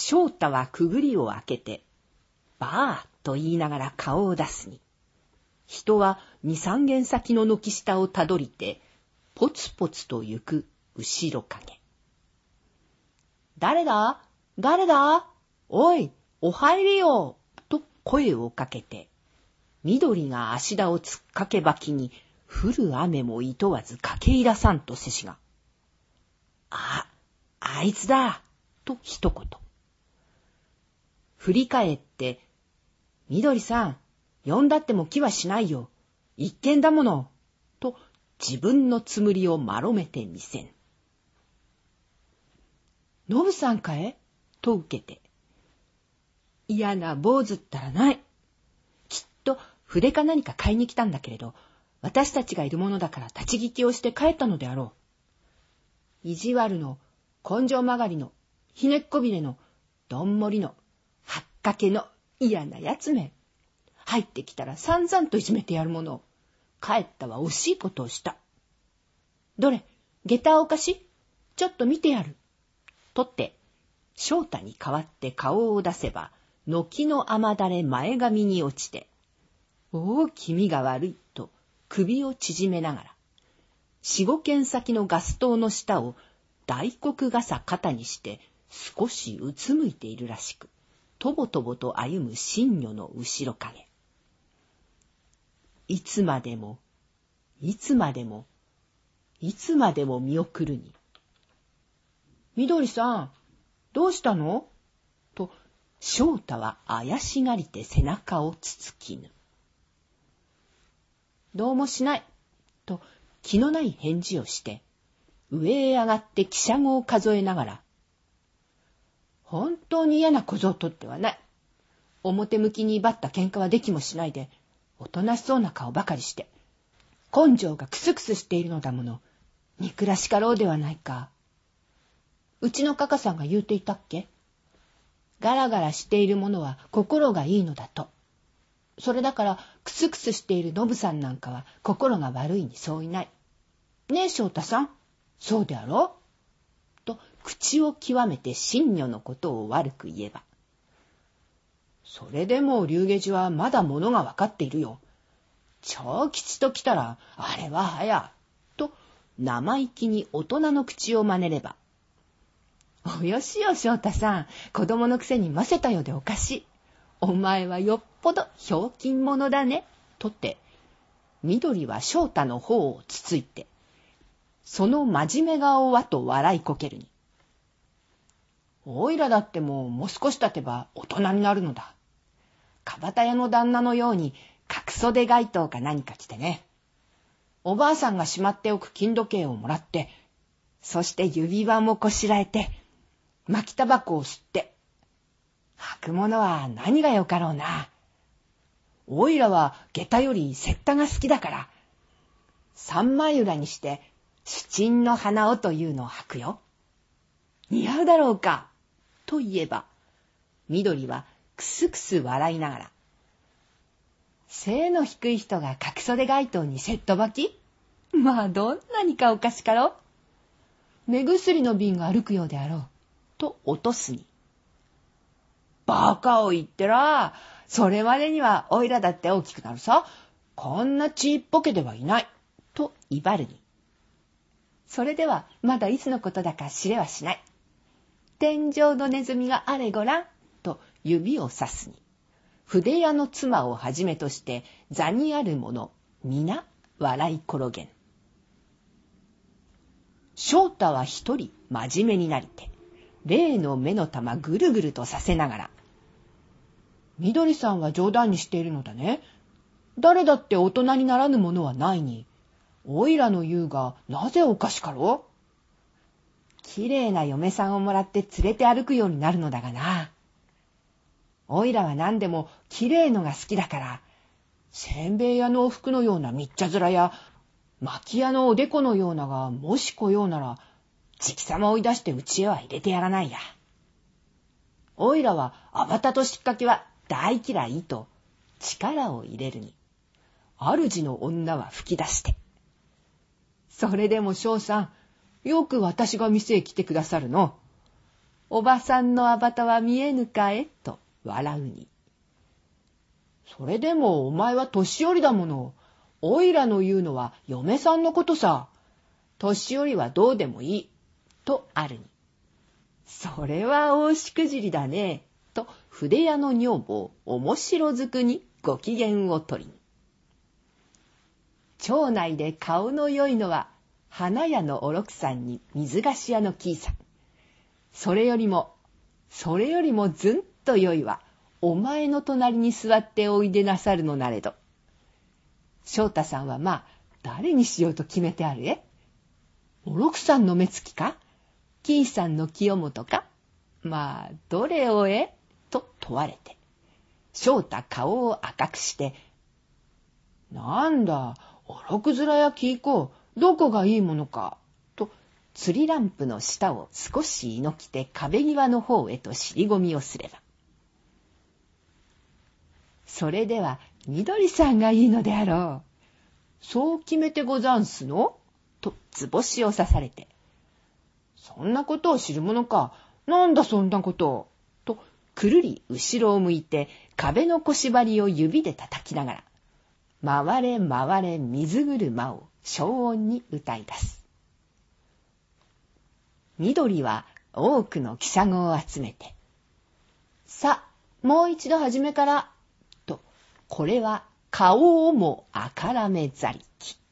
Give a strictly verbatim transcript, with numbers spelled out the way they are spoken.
翔太はくぐりを開けて、ばーと言いながら顔を出すに、人は二三軒先の軒下をたどりて、ポツポツと行く後ろ影。誰だ誰だおい、お入りよと声をかけて、緑が足田を突っかけばきに、降る雨もいとわず駆け入らさんとせしが、あ、あいつだと一言。振り返って、緑さん、呼んだっても来はしないよ。一見だもの。と自分のつむりを丸めてみせん。のぶさんかえと受けて。嫌な坊主ったらない。きっと筆か何か買いに来たんだけれど、私たちがいるものだから立ち聞きをして帰ったのであろう。意地悪の、根性曲がりの、ひねっこびれの、どんもりの、はっかけの嫌なやつめ。入ってきたら散々といじめてやるものを。帰ったは惜しいことをした。どれ、下駄をお貸し、ちょっと見てやる。とって、翔太に代わって顔を出せば、軒の雨だれ前髪に落ちて、おお、気味が悪いと首を縮めながら、四五軒先のガス灯の下を大黒傘肩にして少しうつむいているらしく、とぼとぼと歩む新女の後ろ影。いつまでも、いつまでも、いつまでも見送るに。みどりさん、どうしたのと、翔太は怪しがりて背中をつつきぬ。どうもしない、と気のない返事をして、上へ上がって汽車号を数えながら、本当に嫌な小僧とってはない。表向きに威張った喧嘩はできもしないで、おとなしそうな顔ばかりして、根性がクスクスしているのだもの。憎らしかろうではないか。うちのカカさんが言うていたっけ？ガラガラしているものは心がいいのだと。それだからクスクスしているノブさんなんかは心が悪いにそういない。ねえ翔太さん、そうであろう？と口を極めて新女のことを悪く言えば。それでも龍下寺はまだものがわかっているよ。長吉と来たらあれは早。と生意気に大人の口を真似れば。およしよ翔太さん、子供のくせにませたようでおかしい。お前はよっぽどひょうきん者だね。とて、緑は翔太の方をつついて、その真面目顔はと笑いこけるに。おいらだってもうもう少し経てば大人になるのだ。かばた屋の旦那のように角袖街灯か何か着てね。おばあさんがしまっておく金時計をもらって、そして指輪もこしらえて、巻きタバコを吸って、履くものは何がよかろうな。おいらは下駄より雪駄が好きだから、三枚裏にして朱珍の花をというのを履くよ。似合うだろうか。と言えば、緑はくすくす笑いながら、背の低い人が角袖街灯にセット履き？まあどんなにかおかしかろ。目薬の瓶が歩くようであろう。と落とすに。バカを言ってら、それまでにはおいらだって大きくなるさ。こんなちっぽけではいない。と威張るに。それではまだいつのことだか知れはしない。天井のネズミがあれごらん。と指をさすに。筆屋の妻をはじめとして座にある者、皆笑い転げん。翔太は一人真面目になりて、例の目の玉ぐるぐるとさせながら、みどりさんは冗談にしているのだね。誰だって大人にならぬものはないに。おいらの言うがなぜおかしかろう。きれいな嫁さんをもらって連れて歩くようになるのだがな。おいらは何でもきれいのが好きだから、せんべい屋のお服のようなみっちゃ面や、巻屋のおでこのようながもし来ようなら、じきさま追い出してうちへは入れてやらないや。おいらはあばたとしっかけは大嫌いと力を入れるに、主の女は吹き出して。それでも翔さん、よく私が店へ来てくださるの。 おばさんのあばたは見えぬかえと笑うに。それでもお前は年寄りだもの。おいらの言うのは嫁さんのことさ。年寄りはどうでもいい。とあるに。それは大しくじりだね。と筆屋の女房面白づくにご機嫌を取りに。町内で顔の良いのは花屋のおろくさんに水菓子屋のキーさん。それよりも、それよりもずんと良いはお前の隣に座っておいでなさるのなれど。翔太さんはまあ誰にしようと決めてあるえ？おろくさんの目つきか？キーさんの清本か？まあどれをえ？と問われて。翔太顔を赤くして、なんだ、おろく面やキーコ、どこがいいものか、と釣りランプの下を少し猪きて壁際の方へと尻込みをすれば。それではみどりさんがいいのであろう。そう決めてござんすの？と図星を刺されて。そんなことを知るものか。なんだそんなことを。とくるり後ろを向いて壁の腰張りを指で叩きながら、回れ回れ水車を小音に歌い出す。緑は多くの汽車語を集めて、さあもう一度初めから、とこれは顔をもあからめざりき。